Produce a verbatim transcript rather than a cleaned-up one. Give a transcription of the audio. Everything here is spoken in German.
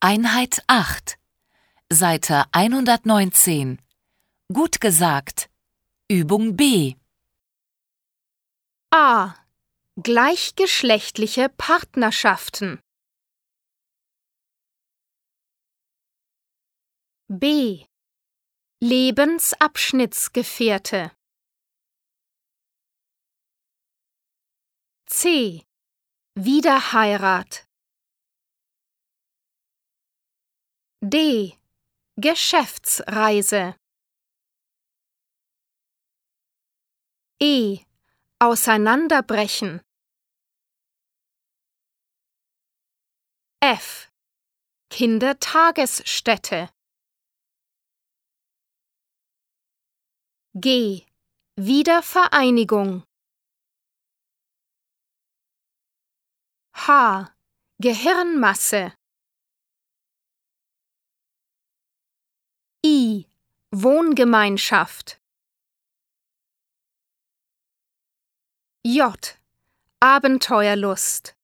Einheit acht, Seite hundertneunzehn. Gut gesagt. Übung B. A. Gleichgeschlechtliche Partnerschaften. B. Lebensabschnittsgefährte. C. Wiederheirat. D. Geschäftsreise. E. Auseinanderbrechen. F. Kindertagesstätte. G. Wiedervereinigung. H. Gehirnmasse. I. Wohngemeinschaft. J. Abenteuerlust.